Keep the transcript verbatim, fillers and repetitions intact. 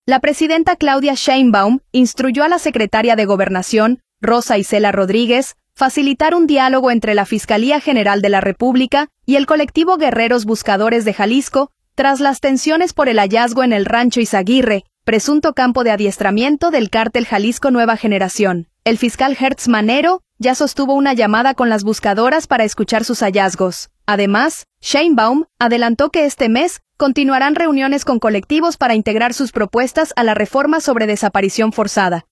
La presidenta Claudia Sheinbaum instruyó a la secretaria de Gobernación, Rosa Isela Rodríguez, facilitar un diálogo entre la Fiscalía General de la República y el colectivo Guerreros Buscadores de Jalisco tras las tensiones por el hallazgo en el Rancho Izaguirre, presunto campo de adiestramiento del cártel Jalisco Nueva Generación. El fiscal Hertz Manero ya sostuvo una llamada con las buscadoras para escuchar sus hallazgos. Además, Sheinbaum adelantó que este mes continuarán reuniones con colectivos para integrar sus propuestas a la reforma sobre desaparición forzada.